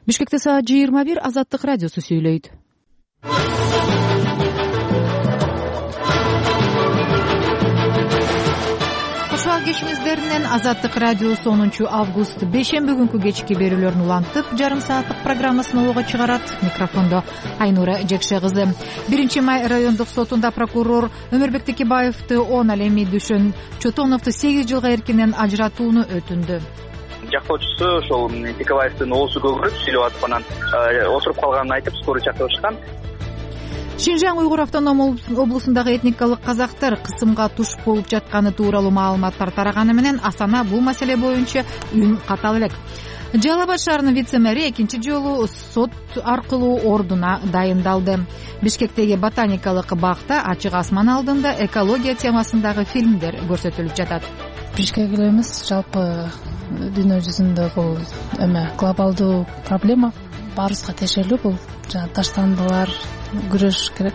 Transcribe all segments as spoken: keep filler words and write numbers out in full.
Бишкекте саат жыйырма бир Азаттык радиосу сүйлөйт. Кошуал кечиңиздеринен Азаттык радиосу онунчу август бешемби күнкү кечки берүүлөрүн улантып, жарым сааттык программасын ого чыгарат. Микрофондо Айнура Жекше кызы. биринчи май райондук сотунда прокурор Өмүрбек Текебаевди он ал эми Дүшөн Чотоновду сегиз жылга эркинен ажыратууну өтүндү. Жактоочусу ошол Текебаевдин оозу көгөрүп сүйлөп атып анан отуруп калганын айтып скорый чакырышкан. Шинжаң Уйгур автоном облусундагы этникалык казактар кысымга туш болуп жатканы тууралуу маалыматтар тараганы менен Астана бул маселе боюнча үн ката элек. Жалал Абад шаарынын вице-мэри экинчи жолу сот аркылуу ордуна дайындалды. Бишкектеги ботаникалык бакта ачык асман алдында экология темасындагы фильмдер көрсөтүлүп жатат. Бишкек эле эмес, жалпы дүйнө жүзүндө бул эме глобалдуу проблема, баарыбызга тиешелүү. Бул жана таштандылар күрөш керек.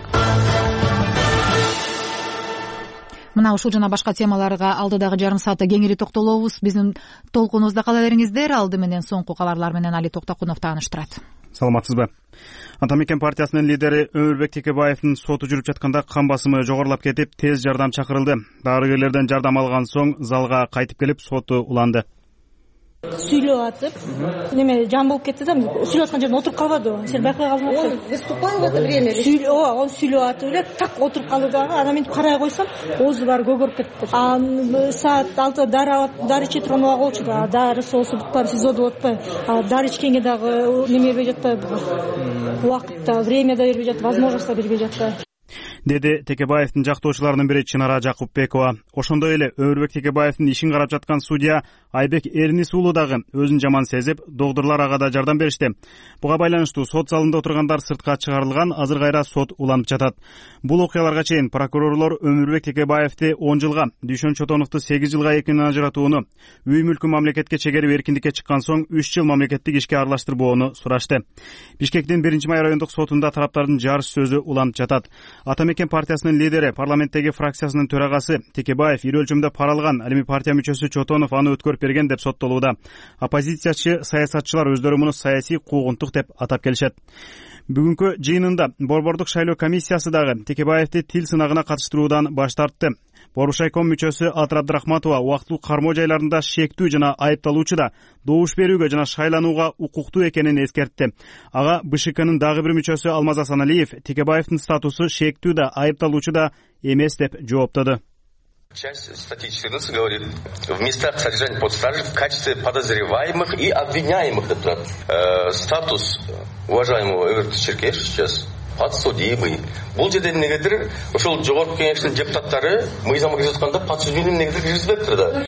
Мына ушул жана башка темаларга алдыдагы жарым саатта кеңири токтолобуз. Биздин толкунубузда кала бериңиздер. Алды менен соңку кабарлар менен Али Токтокунов тааныштырат. Саламатсызбы? Ата мекен партиясынын лидери Өмүрбек Текебаевдин соту жүрүп жатканда кан басымы жогорулап кетип, тез жардам чакырылды. Дарыгерлерден жардам алган соң залга кайтып келип соту уланды. Сүйлөп атып, неме жан болуп кетти да, сүйлөп аткан жерден отуруп калбады. Сен байкай калдың. Он выступал в это время. Сүйлөп, ооба, он сүйлөп атып эле так отуруп калды дагы. Анан мен карай койсом, оозу баары көгөрүп кетти. А саат алтыда дары дары иче турган убак болчу да. Дарысы болсо бутпайбы, сезодо болуп атпайбы. А дары ичкенге дагы неме бербей жатпайбы. Убакыт да, время да бербей жатты, возможность да бербей жатты. Деди Текебаевдин жактоочуларынын бири Чынара Жакупбекова. Ошондой эле Өмүрбек Текебаевдин ишин карап жаткан судья Айбек Эрнис уулу дагы өзүн жаман сезип, докторлор ага да жардам беришти. Буга байланыштуу сот залында отургандар сыртка чыгарылган, азыр кайра сот уланып жатат. Бул окуяларга чейин прокурорлор Өмүрбек Текебаевди он жылга, Дүшөн Чотоновду сегиз жылга эркинен ажыратууну, үй мүлкү мамлекетке чегерип эркиндикке чыккан соң үч жыл мамлекеттик ишке аралаштырбоону сурашты. Бишкектин биринчи май райондук сотунда тараптардын жарыш сөзү уланып жатат. Ата мекен партиясынын лидери, парламенттеги фракциясынын төрагасы Текебаев ири өлчөмдө пара алган, ал эми партия мүчөсү Чотонов аны өткөрүп берген деп соттолууда. Оппозициячы саясатчылар өздөрү муну саясий куугунтук деп атап келишет. Бүгүнкү жыйынында Борбордук шайлоо комиссиясы дагы Текебаевди тил сынагына катыштыруудан баш тартты. Борушайком мүчөсү Атыр Абдрахматова убактылуу кармоо жайларында шектүү жана айыпталуучу да добуш берүүгө жана шайланууга укуктуу экенин эскертти. Ага БШКнын дагы бир мүчөсү Алмаз Асаналиев Текебаевдин статусу шектүү да айыпталуучу да эмес деп жооптоду. Часть статьи четырнадцать говорит, в местах содержания под стражей в качестве подозреваемых и обвиняемых. Это э, статус уважаемого Эверта Черкеш сейчас подсудимый. Бул жерден негедир ошол жогорку кеңештин депутаттары мыйзамга кирип атканда подсудимый негедир киргизбептир да.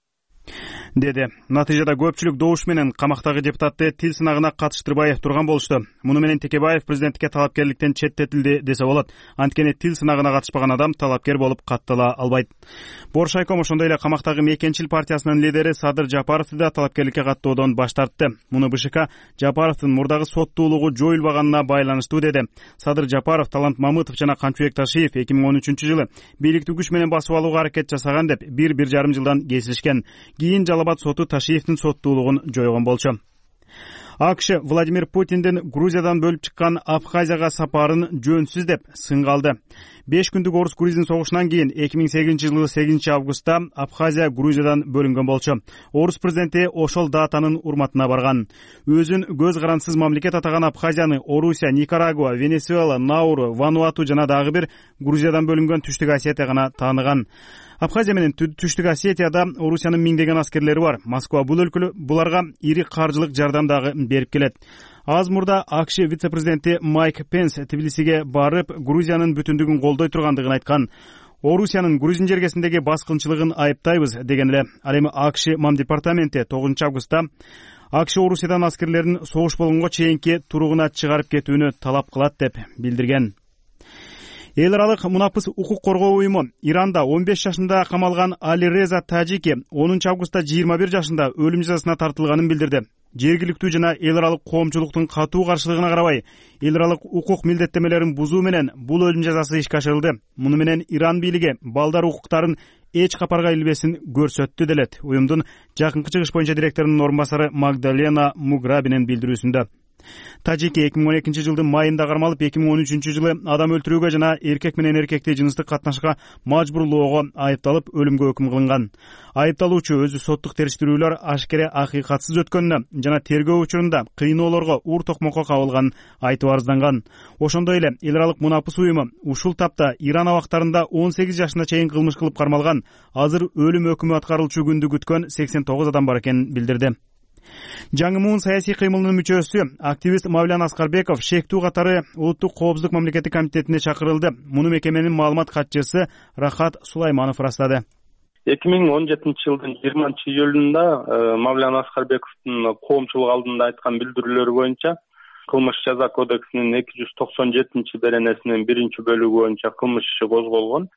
Деди. Натыйжада көпчүлүк добуш менен камактагы депутатты тил сынагына катыштырбай турган болушту. Муну менен Текебаев президенттикке талапкерликтен четтетилди десе болот. Анткени тил сынагына катышпаган адам талапкер болуп каттала албайт. Боршайком ошондой эле камактагы Мекенчил партиясынын лидери Садыр Жапаровду да талапкерликке каттоодон баш тартты. Муну БШК Жапаровдун мурдагы соттуулугу жоюлбаганына байланыштуу деди. Садыр Жапаров Талант Мамытов жана Канчубек Ташиев эки миң он үчүнчү жылы бийликти күч менен басып алууга аракет жасаган деп бир бир жарым жылдан кесилишкен. Кийин Жалал Абад соту Ташиевдин соттуулугун жойгон болчу. АКШ Владимир Путиндин Грузиядан бөлүп чыккан Абхазияга сапарын жөнсүз деп сынгалды. беш күндүк орус-грузин согушунан кийин эки миң сегизинчи жылы сегизинчи августта Абхазия Грузиядан бөлүнгөн болчу. Орус президенти ошол датанын урматына барган. Өзүн көз карансыз мамлекет атаган Абхазияны Орусия, Никарагуа, Венесуэла, Науру, Вануату жана дагы бир Грузиядан бөлүнгөн Түштүк Осетия гана тааныган. Абхазия менен Түштүк Осетияда Орусиянын миңдеген аскерлери бар. Москва бул өлкөлү буларга ири каржылык жардам дагы берип келет. Аз мурда АКШ вице-президенти Майк Пенс Тбилисиге барып, Грузиянын бүтүндүгүн колдой тургандыгын айткан. Орусиянын грузин жергесиндеги баскынчылыгын айыптайбыз деген эле. Ал эми АКШ мам департаменти тогузунчу августта АКШ Орусиядан аскерлерин согуш болгонго чейинки туругуна чыгарып кетүүнү талап кылат деп билдирген. Эл аралык мунапыс укук коргоо уюму Иранда он беш жашында камалган Али Реза Тажики онунчу августта жыйырма бир жашында өлүм жазасына тартылганын билдирди. Жергиликтүү жана эл аралык коомчулуктун катуу каршылыгына карабай, эл аралык укук милдеттемелерин бузуу менен бул өлүм жазасы ишке ашырылды. Муну менен Иран бийлиги балдар укуктарын эч капарга илбесин көрсөттү делет уюмдун жакынкы чыгыш боюнча директорунун орун басары Магдалена Муграбинин билдирүүсүндө. Тажики эки миң он экинчи жылдын майында кармалып, эки миң он үчүнчү жылы адам өлтүрүүгө жана эркек менен эркекти жыныстык катнашка мажбурлоого айыпталып, өлүмгө өкүм кылынган. Айыпталуучу өзү соттук териштирүүлөр ашкере акыйкатсыз өткөнүнө жана тергөө учурунда кыйноолорго ур токмокко кабылганын айтып арызданган. Ошондой эле эл аралык мунапыс уюму ушул тапта Иран абактарында он сегиз жашына чейин кылмыш кылып кармалган, азыр өлүм өкүмү аткарылчу күндү күткөн сексен тогуз адам бар экенин билдирди. Жаңы муун саясий кыймылынын мүчөсү, активист Мавлян Аскарбеков шектүү катары Улуттук коопсуздук мамлекеттик комитетине чакырылды. Муну мекеменин маалымат катчысы Рахат Сулайманов ырастады. эки миң он жетинчи жылдын жыйырманчы июлунда Мавлян Аскарбековдун коомчулук алдында айткан билдирүүлөрү боюнча кылмыш жаза кодексинин эки жүз токсон жетинчи беренесинин биринчи бөлүгү боюнча кылмыш иши козголгон.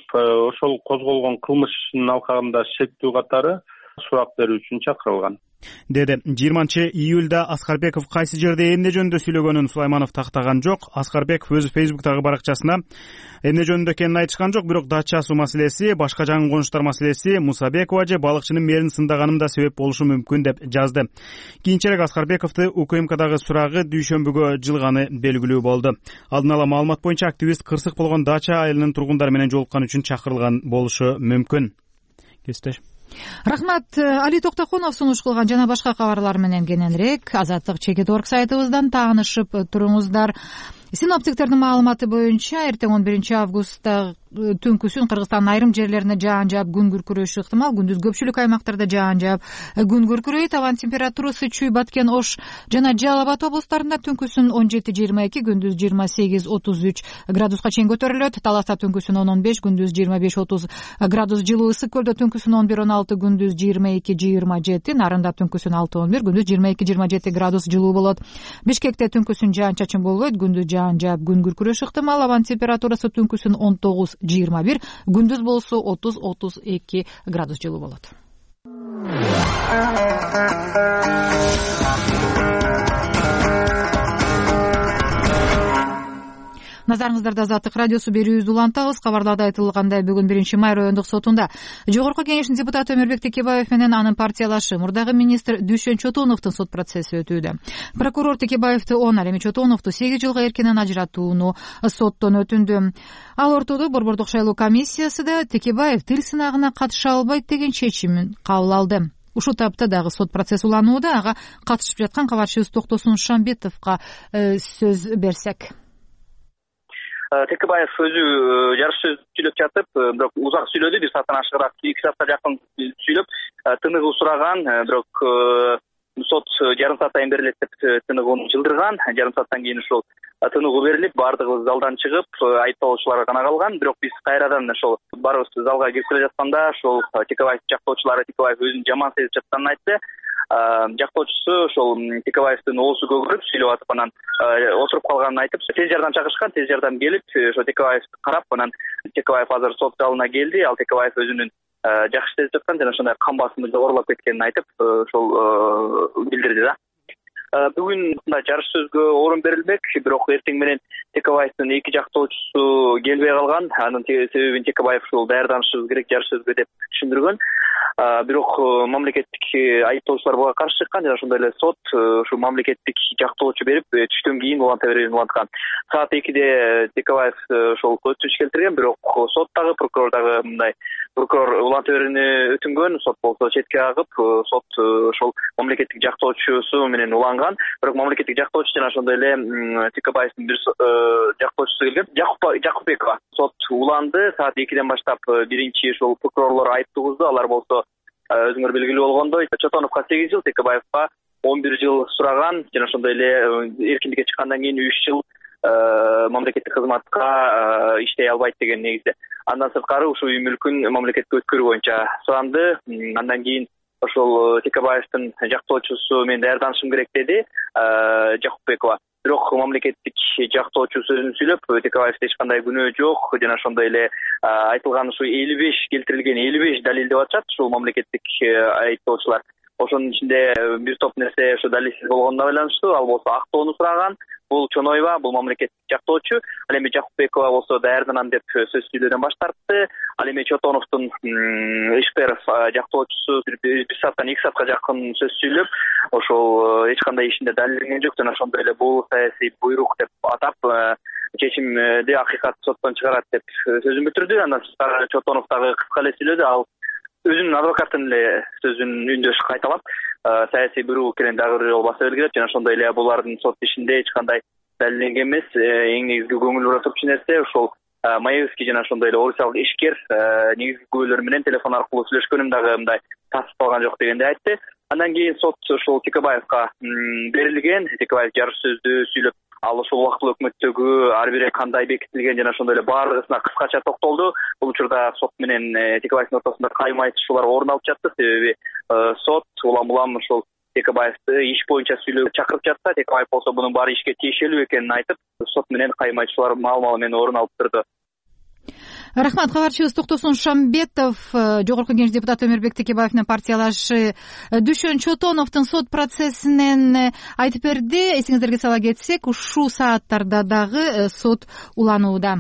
Ошол козголгон кылмыш ишинин алкагында шектүү катары сурак берүү үчүн чакырылган, деди. жыйырманчы июлда Аскарбеков кайсы жерде эмне жөнүндө сүйлөгөнүн Сулайманов тактаган жок. Аскарбеков өзү Фейсбуктагы баракчасына эмне жөнүндө экенин айтышкан жок, бирок дача суу маселеси, башка жаңы конуштар маселеси, Мусабекова же балыкчынын мээрин сындаганым да себеп болушу мүмкүн деп жазды. Кийинчерээк Аскарбековду УКМКдагы сурагы дүйшөмбүгө жылганы белгилүү болду. Алдын ала маалымат боюнча активист кырсык болгон дача айылынын тургундары менен жолуккан үчүн чакырылган болушу мүмкүн. Кесиптеш. Рахмат. Али Токтокунов сунуш кылган жана башка кабарлар менен кененирээк Азаттык чекит орг сайтыбыздан таанышып туруңуздар. Синоптиктердин маалыматы боюнча эртең он биринчи августта түнкүсүн Кыргызстандын айрым жерлерине жаан жаап, күн күркүрөшү ыктымал. Күндүз көпчүлүк аймактарда жаан жаап, күн күркүрөйт. Абанын температурасы Чүй, Баткен, Ош жана Жалал Абад облустарында түнкүсүн он жети жыйырма эки, күндүз жыйырма сегиз отуз үч градуска чейин көтөрүлөт. Таласта түнкүсүн он он беш, күндүз жыйырма беш отуз градус жылуу. Ысык көлдө түнкүсүн он бир он алты, күндүз жыйырма эки жыйырма жети. Нарында түнкүсүн алты он бир, күндүз жыйырма эки жыйырма жети градус жылуу болот. Бишкекте түнкүсүн жаан-чачын болбойт, күндүз жаан жаап, күн күркүрөшү ыктымал. Абанын температурасы түнкүсүн он тогуз жыйырма бир, күндүз болсо отуз отуз эки градус жылуу болот. Назарыңыздарда Азаттык радиосу берүүбүздү улантабыз. Кабарларда айтылгандай, бүгүн биринчи май райондук сотунда Жогорку Кеңештин депутаты Өмүрбек Текебаев менен анын партиялашы мурдагы министр Дүйшөн Чотоновдун сот процесси өтүүдө. Прокурор Текебаевди он, ал эми Чотоновду сегиз жылга эркинен ажыратууну соттон өтүндү. Ал ортодо Борбордук шайлоо комиссиясы да Текебаев тил сынагына катыша албайт деген чечимин кабыл алды. Ушул тапта дагы сот процесс уланууда. Ага катышып жаткан кабарчыбыз Токтосун Шамбетовго сөз берсек. Текебаев өзү жарыш сөз сүйлөп жатып, бирок узак сүйлөдү, бир сааттан ашыгыраак, эки саатка жакын сүйлөп, тыныгуу сураган, бирок сот жарым сааттан берилет деп тыныгууну жылдырган. Жарым сааттан кийин ушул тыныгуу берилип, баардыгыбыз залдан чыгып, айыпталуучулар гана калган. Бирок биз кайрадан ошол барыбыз залга кирип келе жатканда, ошол Текебаев жактоочулары Текебаев өзүн жаман сезип жатканын айтты. Жактоочусу ошол Текебаевдин оозу көгөрүп сүйлөп атып, анан отуруп калганын айтып, тез жардам чакырышкан. Тез жардам келип, ошо Текебаевди карап, анан Текебаев азыр сот залына келди. Ал Текебаев өзүнүн жакшы сезип жаткан жана ошондой кан басымы жогорулап кеткенин айтып, ошол билдирди да. Бүгүн мындай жарыш сөзгө орун берилмек, бирок эртең менен Текебаевдин эки жактоочусу келбей калган. Анын себебин Текебаев ушул даярданышыбыз керек жарыш сөзгө деп түшүндүргөн. Бирок мамлекеттик айыптоочулар буга каршы чыккан жана ошондой эле сот ушу мамлекеттик жактоочу берип, түштөн кийин уланта берүүнү уланткан. Саат экиде Текебаев ошол өтүнүч келтирген, бирок сот дагы, прокурор дагы мындай прокурор уланта берүүнү өтүнгөн, сот болсо четке агып, сот ошол мамлекеттик жактоочусу менен уланган. Бирок мамлекеттик жактоочу жана ошондой эле Текебаевдин бир жактоочусу келген, Жакупбекова. Сот уланды. Саат экиден баштап биринчи ошол прокурорлор айып тугузду. Алар болсо өзүңөр белгилүү болгондой, Чотоновго сегиз жыл, Текебаевга он бир жыл сураган жана ошондой эле эркиндикке чыккандан кийин үч жыл мамлекеттик кызматка иштей албайт деген негизде. Андан сырткары ушул үй мүлкүн мамлекетке өткөрүү боюнча суранды. Андан кийин ошол Текебаевдин жактоочусу мен даярданышым керек деди Жакупбекова. Бирок мамлекеттик жактоочу сөзүн сүйлөп, Текебаевде эч кандай күнөө жок жана ошондой эле айтылган ушу элүү беш келтирилген элүү беш далил деп атышат ушул мамлекеттик айыптоочулар. ошонун ичинде бир топ нерсе ошо далилсиз болгонуна байланыштуу. Ал болсо актоону сураган. Бул Чоноева, бул мамлекеттик жактоочу. Ал эми Жакупбекова болсо даярданам деп сөз сүйлөөдөн баш тартты. Ал эми Чотоновдун Ишперов жактоочусу бир сааттан эки саатка жакын сөз сүйлөп, ошол эч кандай ишинде далилденген жок жана ошондой эле бул саясий буйрук деп атап чечимди акыйкат соттон чыгарат деп сөзүн бүтүрдү. Андан тышкары Чотонов дагы кыска эле сүйлөдү. Ал өзүнүн адвокатынын эле сөзүн үндөш кайталап, саясий буйрук экенин дагы бир жолу баса белгилеп, жана ошондой эле булардын сот ишинде эч кандай далилденген эмес. Эң негизги көңүл бура турчу нерсе ошол Маевский жана ошондой эле орусиялык ишкер негизги күбөлөр менен телефон аркылуу сүйлөшкөнүн дагы мындай тастыкталган жок дегенди айтты. Андан кийин сот ошол Текебаевга берилген. Текебаев жарыш сөздү сүйлөп, ал ушул убактылуу өкмөттөгү ар бири кандай бекитилген жана ошондой эле баардыгысына кыскача токтолду. Бул учурда сот менен Текебаевдин ортосунда кайым айтышуулар орун алып жатты. Себеби сот улам улам ошол Текебаевди иш боюнча сүйлөп чакырып жатса, Текебаев болсо бунун баары ишке тиешелүү экенин айтып, сот менен кайым айтышуулар маал-мал менен орун алып турду. Рахмат. Кабарчыбыз Токтосун Шамбетов, Жогорку Кеңеш депутаты Өмүрбек Текебаев менен партиялашы Дүшөн Чотоновдун сот процессинен айтып берди. Эсиңиздерге сала кетсек, ушул сааттарда дагы сот уланууда.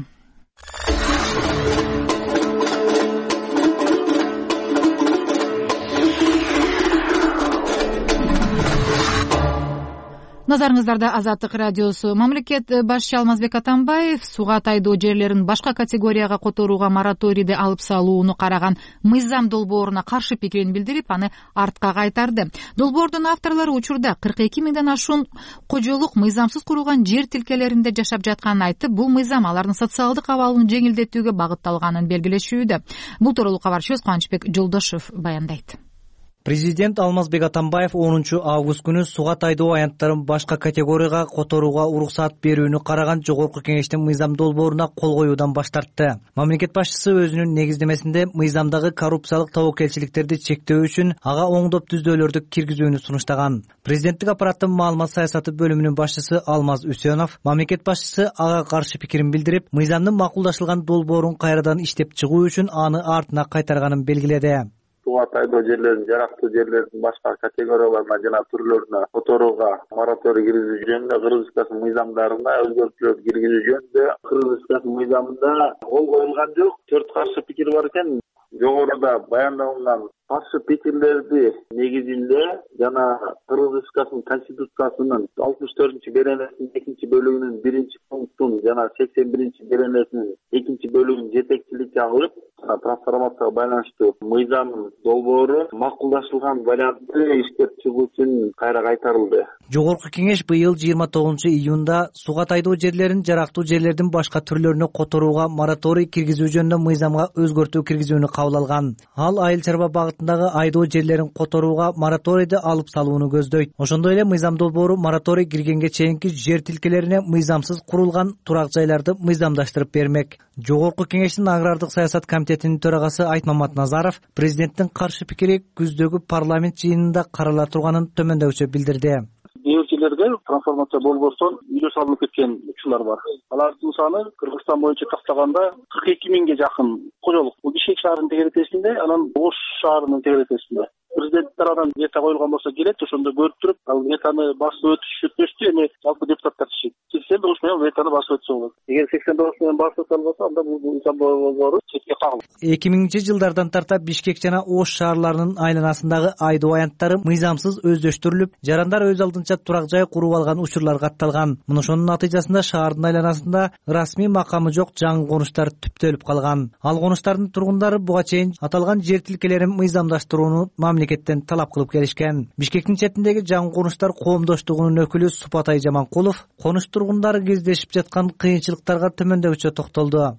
Назарыңыздарда Азаттык радиосу. Мамлекет башчы Алмазбек Атамбаев сууга тайдоо жерлерин башка категорияга которууга мораторийди алып салууну караган мыйзам долбооруна каршы пикирин билдирип, аны артка кайтарды. Долбоордун авторлору учурда кырк эки миңден ашуун кожолук мыйзамсыз курулган жер тилкелеринде жашап жатканын айтып, бул мыйзам алардын социалдык абалын жеңилдетүүгө багытталганын белгилешүүдө. Бул тууралуу кабарчыбыз Кубанычбек Жолдошев баяндайт. Президент Алмазбек Атамбаев онунчу август күнү сууга тайдоо аянттарын башка категорияга которууга уруксаат берүүнү караган Жогорку Кеңештин мыйзам долбооруна кол коюудан баш тартты. Мамлекет башчысы өзүнүн негиздемесинде мыйзамдагы коррупциялык тобокелчиликтерди чектөө үчүн ага оңдоп түздөөлөрдү киргизүүнү сунуштаган. Президенттик аппараттын маалымат саясаты бөлүмүнүн башчысы Алмаз Үсөнов мамлекет башчысы ага каршы пикирин билдирип, мыйзамдын макулдашылган долбоорун кайрадан иштеп чыгуу үчүн аны артына кайтарганын белгиледи. Сууга тайдоо жерлерин, жарактуу жерлердин башка категорияларына жана түрлөрүнө которууга мораторий киргизүү жөнүндө Кыргыз Республикасынын мыйзамдарына өзгөртүүлөр киргизүү жөнүндө Кыргыз Республикасынын мыйзамында кол коюлган жок. Төрт каршы пикир бар экен. Жогоруда баяндалган каршы пикирлерди негизинде жана Кыргыз Республикасынын Конституциясынын алтымыш төртүнчү беренесинин экинчи бөлүгүнүн биринчи пунктун жана сексен биринчи беренесинин экинчи бөлүгүн жетекчиликке алып, трансформацияга байланыштуу мыйзам долбоору макулдашылган вариантты иштеп чыгуу үчүн кайра кайтарылды. Жогорку Кеңеш быйыл жыйырма тогузунчу июнда сууга тайдоо жерлерин, жарактуу жерлердин башка түрлөрүнө которууга мораторий киргизүү жөнүндө мыйзамга өзгөртүү киргизүүнү кабыл алган. Ал айыл чарба багытындагы айдоо жерлерин которууга мораторийди алып салууну көздөйт. Ошондой эле мыйзам долбоору мораторий киргенге чейинки жер тилкелерине мыйзамсыз курулган турак жайларды мыйзамдаштырып бермек. Жогорку Кеңештин агрардык саясат комитетинин төрагасы Айтмамат Назаров президенттин каршы пикири күздөгү парламент жыйынында карала турганын төмөндөгүчө билдирди. Жерлерге трансформация болбостон үйлө салынып кеткен учурлар бар. Алардын саны Кыргызстан боюнча тактаганда кырк эки миңге жакын кожолук. Бул Бишкек шаарынын тегеретесинде, анан Ош шаарынын тегеретесинде. Президент тарабынан вето коюлган болсо келет, ошондо көрүп туруп, ал ветоны басып өтүштү, эми жалпы депутаттар чечет. сексен тогуз менен ветоны басып өтсө болот. Эгер сексен тогуз менен басып өтө албаса, анда бул мыйзам долбоору четке кагылат. эки миңинчи жылдардан тарта Бишкек жана Ош шаарларынын айланасындагы айдоо аянттары мыйзамсыз өздөштүрүлүп, жарандар өз алдынча турак жай куруп алган учурлар катталган. Мына ошонун натыйжасында шаардын айланасында расмий макамы жок жаңы конуштар түптөлүп калган. Ал конуштардын тургундары буга чейин аталган жер тилкелерин мыйзамдаштырууну мамлекеттен талап кылып келишкен. Бишкектин четиндеги жаңы конуштар коомдоштугунун өкүлү Супатай Жаманкулов конуш тургундары кездешип жаткан кыйынчылыктарга төмөндөгүчө токтолду.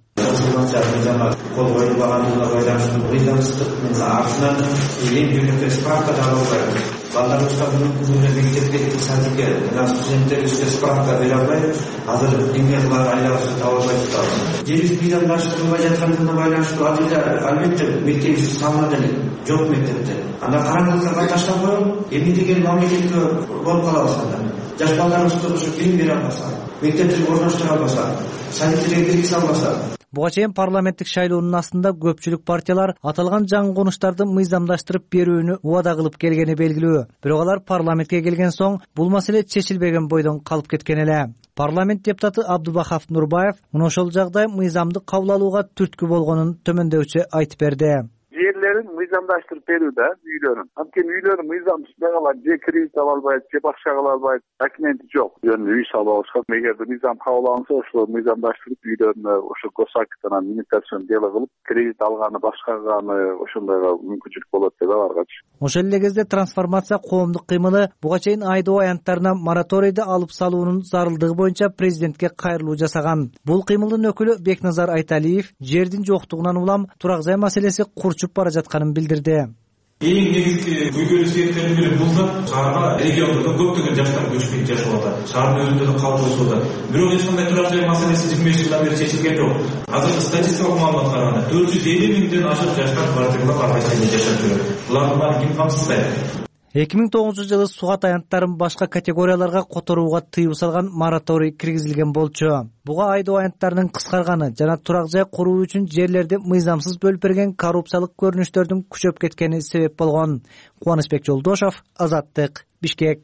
Кол коюлбаганына байланыштуу мыйзамсыздыктын артынан эң жөнөкөй справка алып балдар уставынын күнүнө мектепке садикке жана студенттерибизге справка бере албай, азыр эмне кылар айлабызды таба албай жатабыз. Жерибиз мыйзамдаштырылбай жаткандыгына байланыштуу албетте мектебибиз салынат элек, жок мектепте. Анда караңгылыкка таштап коюп, эмне деген мамлекетке болуп калабыз анда. Жаш балдарыбызды ушу билим бере албаса, мектепти орноштура албаса, садиктерге киргизе албаса, Буга чейин парламенттик шайлоонун астында көпчүлүк партиялар аталган жаңы конуштарды мыйзамдаштырып берүүнү убада кылып келгени белгилүү. Бирок алар парламентке келген соң бул маселе чечилбеген бойдон калып кеткен эле. Парламент депутаты Абдубахав Нурбаев мына ошол жагдай мыйзамды кабыл алууга түрткү болгонун төмөндөүчү айтып берди. Жерлерин мыйзамдаштырып берүү да үйлөрүн. Анткени үйлөрүн мыйзам түзбөй калат, же кредит ала албайт, же башка кыла албайт, документи жок. Үй салып алышат. Эгерде мыйзам кабыл алынса, ошол мыйзамдаштырып үйлөрүнө ошо госактынан имитацион дело кылып, кредит алганы, башка кылганы ошондойго мүмкүнчүлүк болот деп аларгачы. Ошол эле кезде трансформация коомдук кыймылы буга чейин айдоо аянттарына мораторийди алып салуунун зарылдыгы боюнча президентке кайрылуу жасаган. Бул кыймылдын өкүлү Бекназар Айталиев жердин жоктугунан улам турак жай маселеси курчуп бара жатканын билдирди. Эң негизги көйгөйлүү себептердин бири бул да шаарга региондо көптөгөн жаштар көчүп жашап атат. Шаардын өзүндө да калыпташып атат. Бирок эч кандай турак жай маселеси жыйырма беш жылдан бери чечилген жок. Азыркы статистикалык маалыматка караганда төрт жүз элүү миңден ашык жаштар квартиралар арасында жашап жүрөт. Булардын баарын ким камсыздайт? эки миң тогузунчу жылы сугат аянттарын башка категорияларга которууга тыюу салган мораторий киргизилген болчу. Буга айдоо аянттарынын кыскарганы жана турак жай куруу үчүн жерлерди мыйзамсыз бөлүп берген коррупциялык көрүнүштөрдүн күчөп кеткени себеп болгон. Кубанычбек Жолдошов, Азаттык, Бишкек.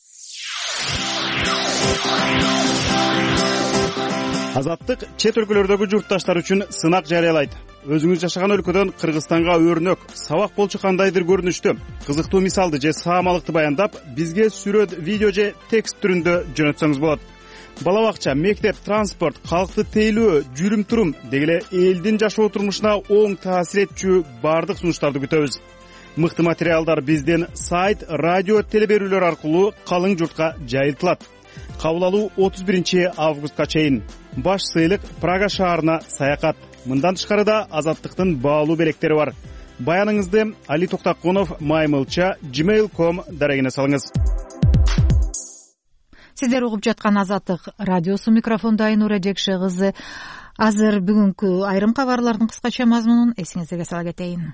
Азаттык чет өлкөлөрдөгү журтташтар үчүн сынак жарыялайт. Өзүңүз жашаган өлкөдөн Кыргызстанга өрнөк, сабак болчу кандайдыр көрүнүштү, кызыктуу мисалды же саамалыкты баяндап, бизге сүрөт, видео же текст түрүндө жөнөтсөңүз болот. Бала бакча, мектеп, транспорт, калкты тейлөө, жүрүм-турум деги эле элдин жашоо турмушуна оң таасир этчү бардык сунуштарды күтөбүз. Мыкты материалдар бизден сайт, радио, телеберүүлөр аркылуу калың журтка жайылтылат. Кабыл алуу отуз биринчи августка чейин. Баш сыйлык Прага шаарына саякат. Мындан тышкары да Азаттыктын баалуу белектери бар. Баяныңызды Али Токтакунов маймылча gmail точка ком дарегине салыңыз. Сиздер угуп жаткан Азаттык радиосу, микрофондо Айнура Жекше кызы. Азыр бүгүнкү айрым кабарлардын кыскача мазмунун эсиңиздерге сала кетейин.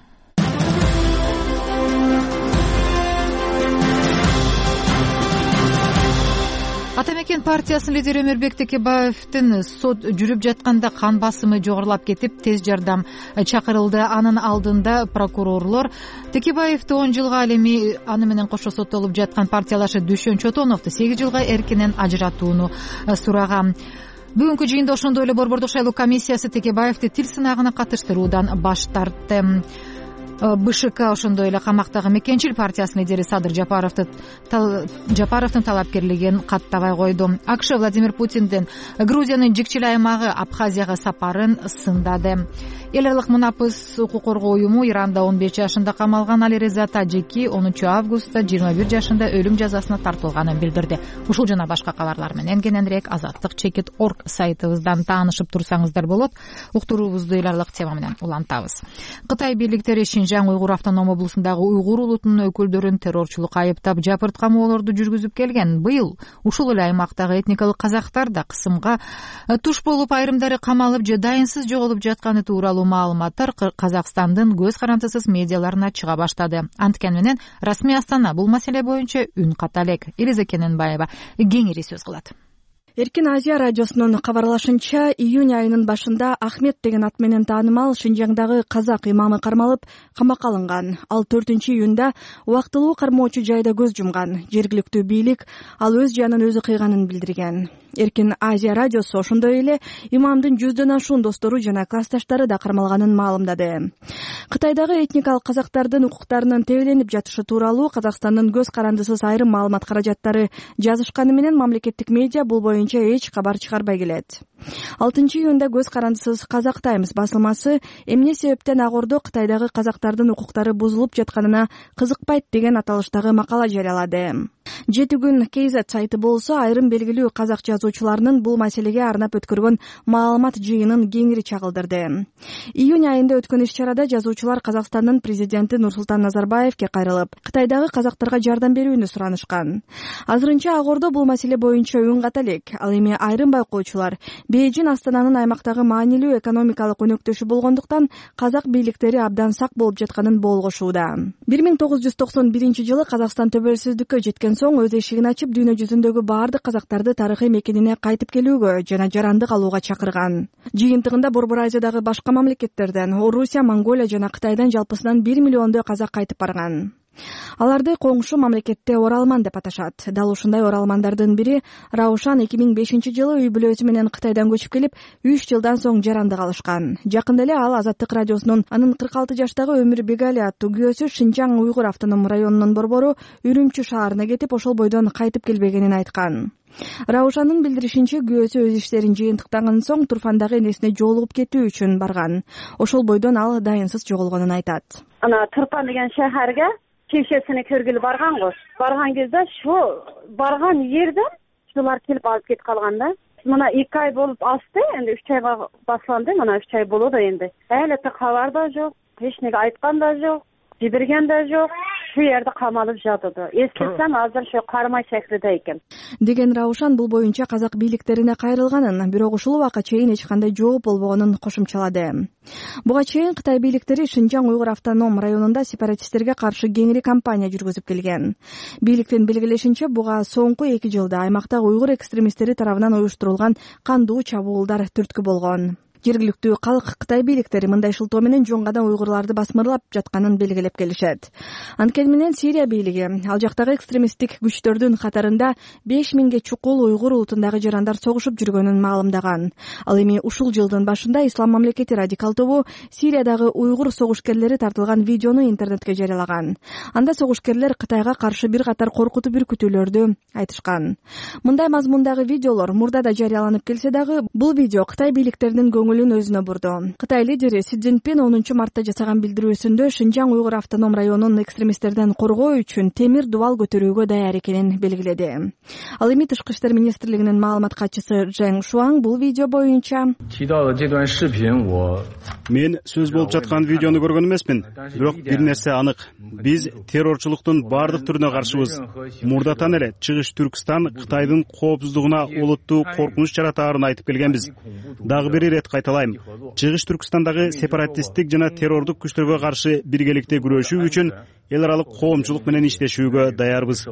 Атамекен партиясынын лидери Өмөрбек Текебаевдин сот жүрүп жатканда кан басымы жогорулап кетип, тез жардам чакырылды. Анын алдында прокурорлор Текебаевди он жылга, ал эми аны менен кошо соттолуп жаткан партиялашы Дүшөн Чотоновду сегиз жылга эркинен ажыратууну сураган. Бүгүнкү жыйында ошондой эле Борбордук шайлоо комиссиясы Текебаевди тил сынагына катыштыруудан баш тартты. БШК ошондой эле камактагы Мекенчил партиясынын лидери Садыр Жапаровду Жапаровдун талапкерлигин каттабай койду. АКШ Владимир Путиндин Грузиянын жикчил аймагы Абхазияга сапарын сындады. Эл аралык мунапыс укук коргоо уюму Иранда он беш жашында камалган Алиреза Тажики онунчу августта жыйырма бир жашында өлүм жазасына тартылганын билдирди. Ушул жана башка кабарлар менен кененирээк азаттык чекит точка орг сайтыбыздан таанышып турсаңыздар болот. Уктуруубузду эл аралык тема менен улантабыз. Кытай бийликтери Шинжаң Уйгур автоном облусундагы уйгур улутунун өкүлдөрүн террорчулукка айыптап, жапырт камоолорду жүргүзүп келген. Быйыл ушул эле аймактагы этникалык казактар да кысымга туш болуп, айрымдары камалып же дайынсыз жоголуп жатканы тууралуу маалыматтар Казакстандын көз карандысыз медиаларына чыга баштады. Анткени менен расмий Астана бул маселе боюнча үн ката элек. Элиза Кененбаева кеңири сөз кылат. Эркин Азия радиосунун кабарлашынча, июнь айынын башында Ахмет деген ат менен таанымал Шинжаңдагы казак имамы кармалып, камакка алынган. Ал төртүнчү июнда убактылуу кармоочу жайда көз жумган. Жергиликтүү бийлик ал өз жанын өзү кыйганын билдирген. Эркин Азия радиосу ошондой эле имамдын жүздөн ашуун достору жана классташтары да кармалганын маалымдады. Кытайдагы этникалык казактардын укуктарынын тебеленип жатышы тууралуу Казакстандын көз карандысыз айрым маалымат каражаттары жазышканы менен мамлекеттик медиа бул боюнча эч кабар чыгарбай келет. алтынчы июнда көз карандысыз Казак Таймс басылмасы эмне себептен ак ордо Кытайдагы казактардын укуктары бузулуп жатканына кызыкпайт деген аталыштагы макала жарыялады. Жети күн кей зет сайты болсо айрым белгилүү казак жазуучуларынын бул маселеге арнап өткөргөн маалымат жыйынын кеңири чагылдырды. Июнь айында өткөн иш-чарада жазуучулар Казакстандын президенти Нурсултан Назарбаевке кайрылып, Кытайдагы казактарга жардам берүүнү суранышкан. Азырынча ак ордо бул маселе боюнча үн ката элек. Ал эми айрым байкоочулар Бейжин Астананын аймактагы маанилүү экономикалык өнөктөшү болгондуктан казак бийликтери абдан сак болуп жатканын болгошууда. бир миң тогуз жүз токсон биринчи жылы Казакстан төбөлсүздүккө жеткен соң өз эшигин ачып дүйнө жүзүндөгү баардык казактарды тарыхый мекенине кайтып келүүгө жана жарандык алууга чакырган. Жыйынтыгында Борбор Азиядагы башка мамлекеттерден, Орусия, Монголия жана Кытайдан жалпысынан бир миллиондой казак кайтып барган. Аларды коңшу мамлекетте оралман деп аташат. Дал ушундай оралмандардын бири Раушан эки миң бешинчи жылы үй бүлөсү менен Кытайдан көчүп келип, үч жылдан соң жарандык алышкан. Жакында эле ал Азаттык радиосунун анын кырк алты жаштагы Өмүр Бегали аттуу күйөөсү Шинжаң Уйгур автоном районунун борбору Үрүмчү шаарына кетип, ошол бойдон кайтып келбегенин айткан. Раушанын билдиришинче, күйөөсү өз иштерин жыйынтыктаган соң Турфандагы энесине жолугуп кетүү үчүн барган. Ошол бойдон ал дайынсыз жоголгонун айтат. Ана Турфан деген шаарга чечесини көргүлү барган го. Барган кезде şu барган жерден шулар келип алып кетип калган да. Мына эки ай болуп асты, энди үч айга басылды, мына үч ай болот энди. Әле кабар да жок, эч неге айткан да жок, жиберген да жок. Şu жерде камалып жатыды. Эстесем азыр şu кармай шекилде экен. Деген Раушан бул боюнча казак бийликтерине кайрылганын, бирок ушул убакка чейин эч кандай жооп болбогонун кошумчалады. Буга чейин Кытай бийликтери Шинжаң Уйгур автоном районунда сепаратисттерге каршы кеңири кампания жүргүзүп келген. Бийликтин белгилешинче, буга соңку эки жылда аймактагы уйгур экстремисттери тарабынан уюштурулган кандуу чабуулдар түрткү болгон. Жергиликтүү калк Кытай бийликтери мындай шылтоо менен жоңгадан уйгурларды басмырлап жатканын белгилеп келишет. Анткени менен Сирия бийлиги ал жактагы экстремисттик күчтөрдүн катарында беш миңге чукул уйгур улутундагы жарандар согушуп жүргөнүн маалымдаган. Ал эми ушул жылдын башында Ислам мамлекети радикал тобу Сириядагы уйгур согушкерлери тартылган видеону интернетке жарыялаган. Анда согушкерлер Кытайга каршы бир катар коркутуу бүркүтүүлөрдү айтышкан. Мындай мазмундагы видеолор мурда да жарыяланып келсе дагы, бул видео Кытай бийликтеринин көңүлүн өзүнө бурду. Кытай лидери Си Цзиньпин онунчу мартта жасаган билдирүүсүндө Шинжаң Уйгур автоном районун экстремисттерден коргоо үчүн темир дубал көтөрүүгө даяр экенин белгиледи. Ал эми Тышкы иштер министрлигинин маалымат катчысы Жэн Шуаң бул видео боюнча: Мен сөз болуп жаткан видеону көргөн эмесмин, бирок бир нерсе анык. Биз террорчулуктун бардык түрүнө каршыбыз. Мурдатан эле Чыгыш Түркстан Кытайдын коопсуздугуна олуттуу коркунуч жаратаарын айтып келгенбиз. Дагы бир ирет кайталайм. Чыгыш Түркстандагы сепаратисттик жана террордук күчтөргө каршы биргеликте күрөшүү үчүн эл аралык коомчулук менен иштешүүгө даярбыз.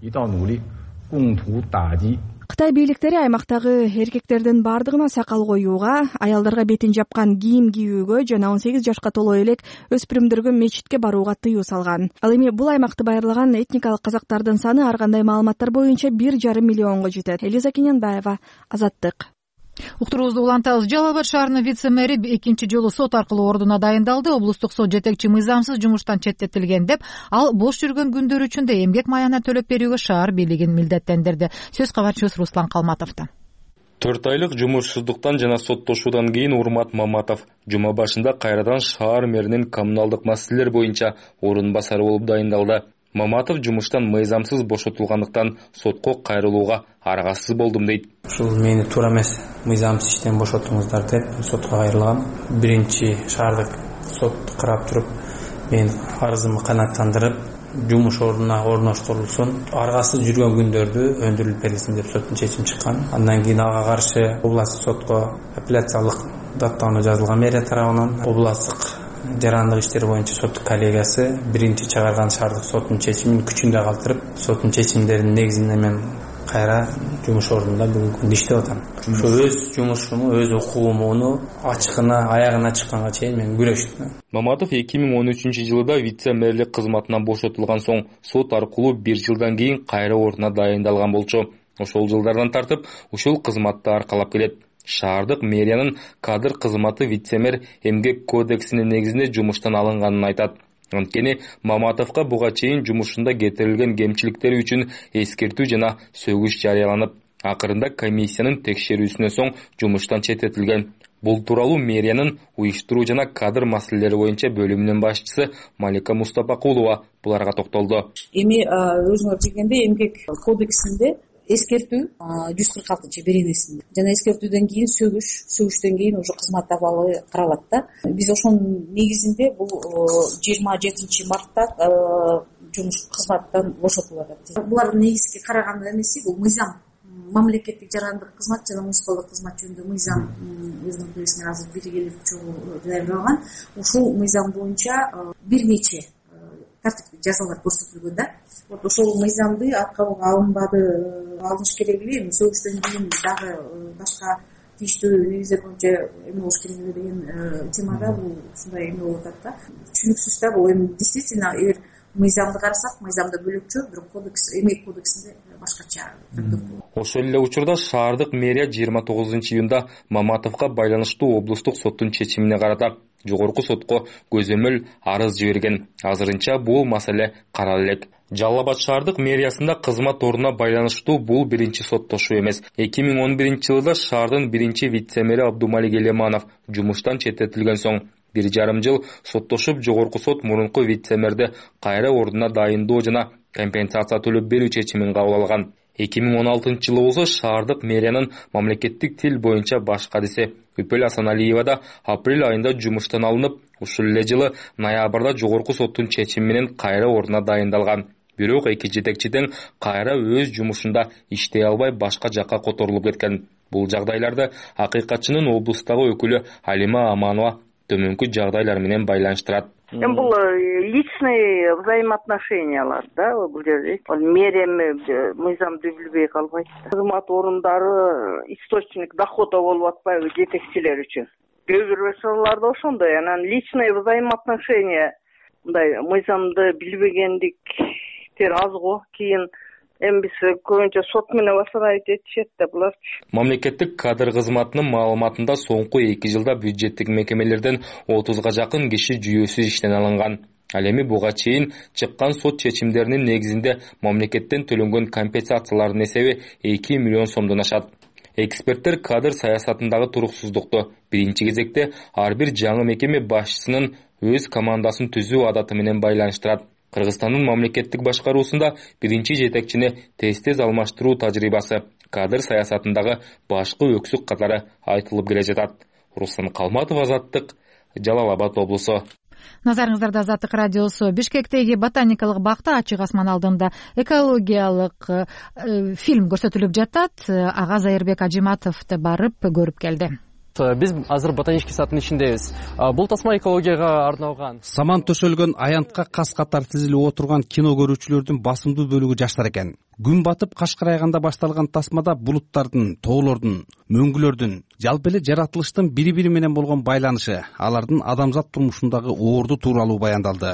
Кытай бийликтери аймактагы эркектердин бардыгына сакал коюуга, аялдарга бетин жапкан кийим кийүүгө жана он сегиз жашка толо элек өспүрүмдөргө мечитке барууга тыюу салган. Ал эми бул аймакты байырлаган этникалык казактардын саны ар кандай маалыматтар боюнча бир жарым миллионго жетет. Элиза Кененбаева, Азаттык. Уктуруубузду улантабыз. Жалал Абад шаарынын вице-мэри экинчи жолу сот аркылуу ордуна дайындалды. Облустук сот жетекчи мыйзамсыз жумуштан четтетилген деп, ал бош жүргөн күндөр үчүн да эмгек маяна төлөп берүүгө шаар бийлигин милдеттендирди. Сөз кабарчыбыз Руслан Калматовдон. төрт айлык жумушсуздуктан жана соттошуудан кийин Урмат Маматов жума башында кайрадан шаар мэринин коммуналдык маселелер боюнча орун басары болуп дайындалды. Маматов жумуштан мыйзамсыз бошотулгандыктан сотко кайрылууга аргасыз болдум дейт. Ушул мени туура эмес мыйзамсыз иштен бошотуңуздар деп сотко кайрылгам. Биринчи шаардык сот карап туруп, мен арызымды канааттандырып, жумуш ордуна орноштурулсун, аргасыз жүргөн күндөрдү өндүрүлүп берилсин деп соттун чечими чыккан. Андан кийин ага каршы областтык сотко апелляциялык даттануу жазылган мэрия тарабынан. Областтык жарандык иштер боюнча соттук коллегиясы биринчи чыгарган шаардык соттун чечимин күчүндө калтырып, соттун чечимдеринин негизинде мен кайра жумуш ордунда бүгүнкү күндө иштеп атам. Ошо өз жумушуму, өз укугумду ачкына, аягына чыкканга чейин мен күрөштүм. Маматов эки миң он үчүнчү жылда вице-мэрлик кызматынан бошотулган соң сот аркылуу бир жылдан кийин кайра ордуна дайындалган болчу. Ошол жылдардан тартып ушул кызматты аркалап келет. Шаардык мэриянын кадр кызматы вице-мэр эмгек кодексинин негизинде жумуштан алынганын айтат. Анткени Маматовго буга чейин жумушунда кетирилген кемчиликтери үчүн эскертүү жана сөгүш жарыяланып, акырында комиссиянын текшерүүсүнөн соң жумуштан четтетилген. Бул тууралуу мэриянын уюштуруу жана кадр маселелери боюнча бөлүмүнүн башчысы Малика Мустапакулова буларга токтолду. Эми өзүңөр билгендей эмгек кодексинде эскертүү жүз кырк алтынчы беренесинде жана эскертүүдөн кийин сөгүш, сөгүштөн кийин уже кызмат абалы каралат да. Биз ошонун негизинде бул жыйырма жетинчи мартта жумуш кызматтан бошотулуп атат. Булардын негизги караган эмеси бул мыйзам мамлекеттик жарандык кызмат жана муниципалдык кызмат жөнүндө мыйзам өзүнүн өлкөсүнө азыр биргелик чогуу даярдалган. Ушул мыйзам боюнча бир нече тартиптик жазалар көрсөтүлгөн да. Вот ошол мыйзамды аткабылга алынбады, алыныш керек эле, эми сөгүштөн кийин дагы башка тийиштүү негиздер боюнча эме болуш керек эле деген темада бул ушундай эме болуп атат да. Түшүнүксүз да бул. Эми действительно эгер мыйзамды карасак, мыйзамда бөлөкчө, бирок кодекс, эмгек кодексинде башкача. Ошол эле учурда шаардык мэрия жыйырма тогузунчу июнда Маматовго байланыштуу облустук соттун чечимине карата жогорку сотко көзөмөл арыз жиберген. Азырынча бул маселе карала элек. Жалал Абад шаардык мэриясында кызмат ордуна байланыштуу бул биринчи соттошуу эмес. эки миң он биринчи жылда шаардын биринчи вице-мэри Абдумалик Элеманов жумуштан четтетилген соң бир жарым жыл соттошуп, жогорку сот мурунку вице-мэрди кайра ордуна дайындоо жана компенсация төлөп берүү чечимин кабыл алган. эки миң он алтынчы жылы болсо шаардык мэриянын мамлекеттик тил боюнча баш кадиси Үпөл Асаналиева да апрель айында жумуштан алынып, ушул эле жылы ноябрда жогорку соттун чечими менен кайра ордуна дайындалган. Бирок эки жетекчи тең кайра өз жумушунда иштей албай башка жакка которулуп кеткен. Бул жагдайларды акыйкатчынын облустагы өкүлү Алима Аманова төмөнкү жагдайлар менен байланыштырат. Эми бул личный взаимоотношениялар да, бул жерде. Мэрия мыйзамды билбей калбайт. Кызмат орундары источник дохода болуп атпайбы жетекчилер үчүн. Кээ бир маселелерде ошондой, анан личный взаимоотношения мындай мыйзамды билбегендиктер аз го. Кийин эми биз көбүнчө сот менен басарайт этишет да буларчы. Мамлекеттик кадр кызматынын маалыматында соңку эки жылда бюджеттик мекемелерден отузга жакын киши жүйөсүз иштен алынган. Ал эми буга чейин чыккан сот чечимдеринин негизинде мамлекеттен төлөнгөн компенсациялардын эсеби эки миллион сомдон ашат. Эксперттер кадр саясатындагы туруксуздукту биринчи кезекте ар бир жаңы мекеме башчысынын өз командасын түзүү адаты менен байланыштырат. Кыргызстандын мамлекеттик башкаруусунда биринчи жетекчини тез-тез алмаштыруу тажрыйбасы кадр саясатындагы башкы өксүк катары айтылып келе жатат. Руслан Калматов, Азаттык, Жалал Абад облусу. Назарыңыздарда Азаттык радиосу. Бишкектеги ботаникалык бакта ачык асман алдында экологиялык э, фильм көрсөтүлүп жатат. Ага Зайырбек Ажиматов да барып көрүп келди. Биз азыр ботанический саддын ичиндебиз. Бул тасма экологияга арналган. Саман төшөлгөн аянтка кас катар тизилип отурган кино көрүүчүлөрдүн басымдуу бөлүгү жаштар экен. Күн батып кашкарайганда башталган тасмада булуттардын, тоолордун, мөңгүлөрдүн, жалпы эле жаратылыштын бири-бири менен болгон байланышы, алардын адамзат турмушундагы оорду тууралуу баяндалды.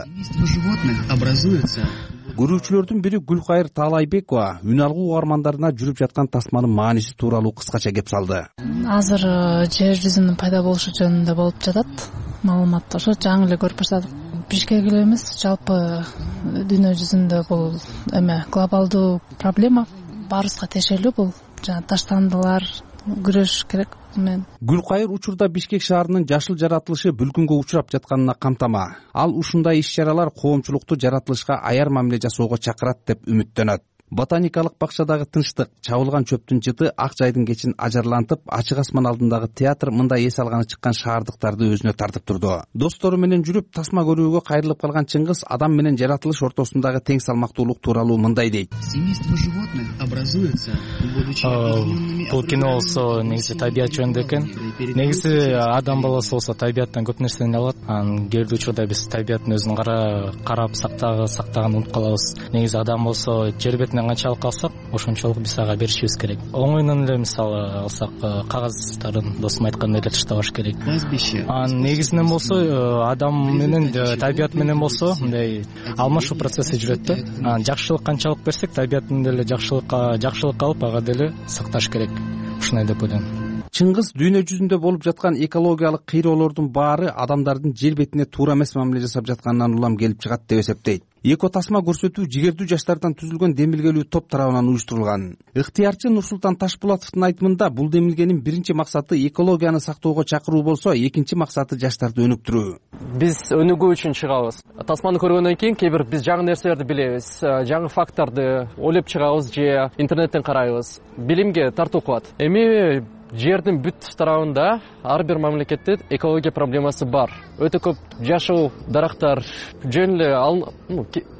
Көрүүчүлөрдүн бири Гүлкайыр Таалайбекова үн алгуу угармандарына жүрүп жаткан тасманын мааниси тууралуу кыскача кеп салды. Азыр жер жүзүнүн пайда болушу жөнүндө болуп жатат. Маалымат ошо жаңы эле көрүп баштадык. Бишкек эле эмес, жалпы дүйнө жүзүндө бул эме глобалдуу проблема, баарыбызга тиешелүү бул. Жана таштандылар күрөш керек менен. Гүлкайыр учурда Бишкек шаарынын жашыл жаратылышы бүлгүнгө учурап жатканына камтама. Ал ушундай иш-чаралар коомчулукту жаратылышка аяр мамиле жасоого чакырат деп үмүттөнөт. Ботаникалык бакчадагы тынчтык, чабылган чөптүн жыты ак жайдын кечин ажарлантып, ачык асман алдындагы театр мындай эс алганы чыккан шаардыктарды өзүнө тартып турду. Достору менен жүрүп тасма көрүүгө кайрылып калган Чыңгыз адам менен жаратылыш ортосундагы тең салмактуулук тууралуу мындай дейт. Бул кино болсо негизи табият жөнүндө экен. Негизи адам баласы болсо табияттан көп нерсени алат. Анан кээ бир учурда биз табияттын өзүн кара карап сактагы сактаганды унутуп калабыз. Негизи адам болсо жер бетинен канчалык алсак, ошончолук биз ага беришибиз керек. Оңойнон эле мисалы алсак, кагаздарын досум айткандай эле таштабаш керек. Анан негизинен болсо адам менен табият менен болсо мындай алмашуу процесси жүрөт да. Анан жакшылык канчалык берсек, табияттын деле жакшылыкка жакшылык алып ага деле сакташ керек. Ушундай деп ойлойм. Чыңгыз дүйнө жүзүндө болуп жаткан экологиялык кыйроолордун баары адамдардын жер бетине туура эмес мамиле жасап жатканынан улам келип чыгат деп эсептейт. Эко тасма көрсөтүү жигердүү жаштардан түзүлгөн демилгелүү топ тарабынан уюштурулган. Ыктыярчы Нурсултан Ташпулатовдун айтымында бул демилгенин биринчи максаты экологияны сактоого чакыруу болсо, экинчи максаты жаштарды өнүктүрүү. Биз өнүгүү үчүн чыгабыз. Тасманы көргөндөн кийин кээ бир биз жаңы нерселерди билебиз, жаңы факттарды ойлоп чыгабыз же интернеттен карайбыз. Билимге тартуу кылат. Эми жердин бүт тарабында ар бир мамлекетте экология проблемасы бар. Өтө көп жашыл дарактар жөн эле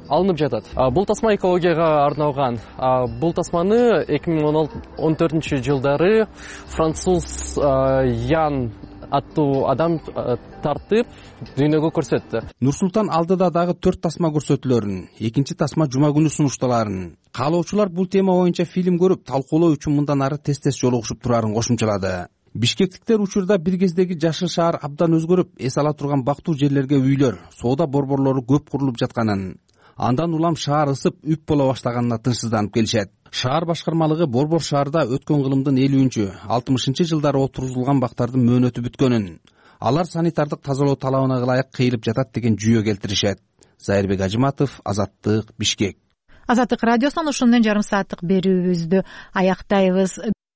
алынып жатат. Бул тасма экологияга арналган. Бул тасманы эки миң он төртүнчү жылдары француз Ян аттуу адам тартып дүйнөгө көрсөттү. Нурсултан алдыда дагы төрт тасма көрсөтүлөрүн, экинчи тасма жума күнү сунушталарын. Каалоочулар бул тема боюнча фильм көрүп, талкуулоо үчүн мындан ары тез-тез жолугушуп турарын кошумчалады. Бишкектиктер учурда бир кездеги жашыл шаар абдан өзгөрүп, эс ала турган бактуу жерлерге үйлөр, соода борборлору көп курулуп жатканын, андан улам шаар ысып, үп боло баштаганына тынчсызданып келишет. Шаар башкармалыгы Борбор шаарда өткөн кылымдын элүүнчү, алтымышынчы жылдары отургузулган бактардын мөөнөтү бүткөнүн, алар санитардык тазалоо талабына ылайык кыйылып жатат деген жүйө келтиришет. Зайырбек Ажыматов, Азаттык, Бишкек. Азаттык радиосунан ушуну менен жарым сааттык берүүбүздү аяктайбыз.